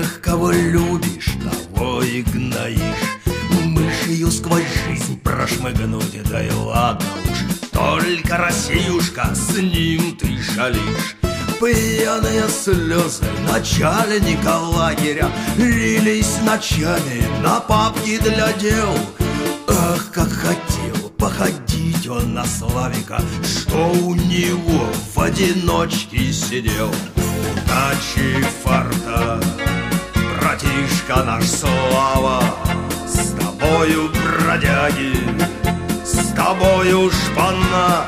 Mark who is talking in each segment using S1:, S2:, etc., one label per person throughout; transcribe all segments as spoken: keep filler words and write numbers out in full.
S1: Тех, кого любишь, того и гноишь. Мышью сквозь жизнь прошмыгнуть, да и ладно уж. Только Россиюшка, с ним ты шалишь. Пьяные слезы начальника лагеря лились ночами на папки для дел. Ах, как хотел походить он на Славика, что у него в одиночке сидел. Удачи, фарта, братишка наш Слава, с тобою, бродяги, с тобою шпана.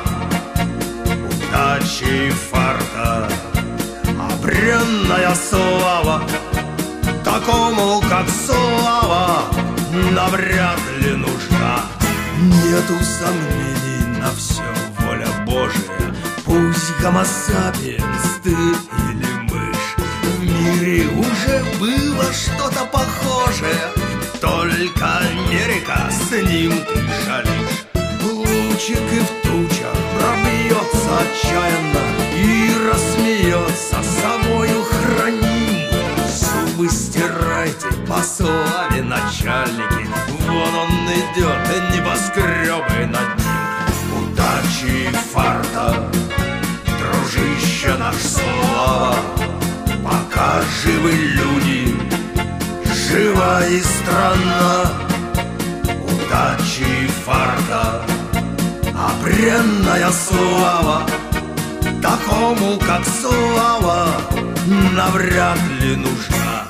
S1: Удачи, фарта, обренная слава, такому, как Слава, навряд ли нужна. Нету сомнений, на все воля Божия. Пусть гомо сапиенс ты или мышь, в мире уже было что-то похожее, только Америка, с ним ты шалишь. Лучик и в тучах пробьется отчаянно и рассмеется, собою храним. Зубы стирайте по славе, начальники, вон он идет, небоскребы над ним. Удачи, фарта, дружище наш Слава, пока живы люди, жива и страна. Удачи, фарта, обренная слава, такому, как Слава, навряд ли нужна.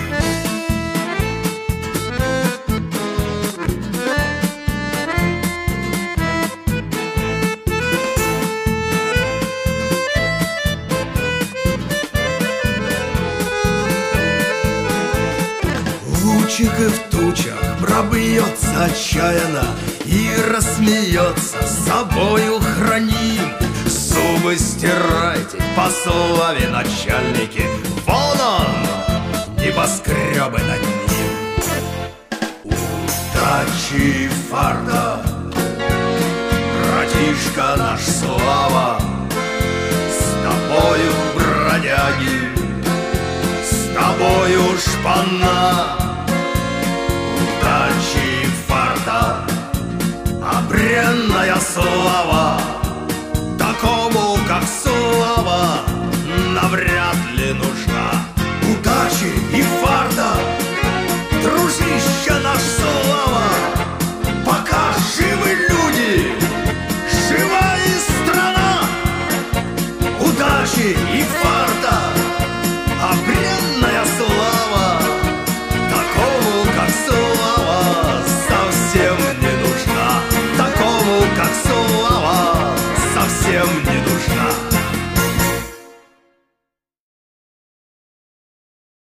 S1: Лучик и в тучах пробьется отчаянно и рассмеется, собою храним. Зубы стирайте по славе, начальники, вон он, небоскребы над ним. Удачи, фарта, братишка наш Слава, с тобою, бродяги, с тобою шпана. Удачи, фарта, обренная слава, такому, как Слава, навряд ли нужна. Удачи